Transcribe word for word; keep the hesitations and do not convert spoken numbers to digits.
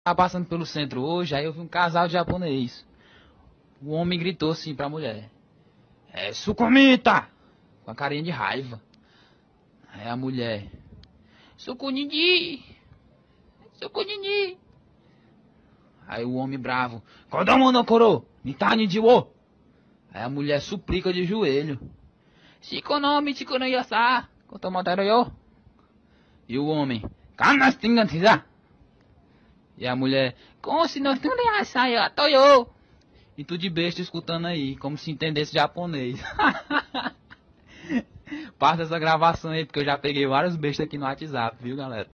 Tava passando pelo centro hoje, aí eu vi um casal de japonês. O homem gritou assim pra mulher: É sucumita! Com a carinha de raiva. Aí a mulher: Sucunindi! Sucunindi! Aí o homem bravo: Kodomo no koro! Nitani de wo! Aí a mulher suplica de joelho: Shiko no michiku no yasa! Kotomotaru yo! E o homem: Kanas tingan E a mulher: Konshi no yasa yo toyo! E tu de besta escutando aí, como se entendesse japonês. Passa essa gravação aí, porque eu já peguei vários bestas aqui no WhatsApp, viu, galera?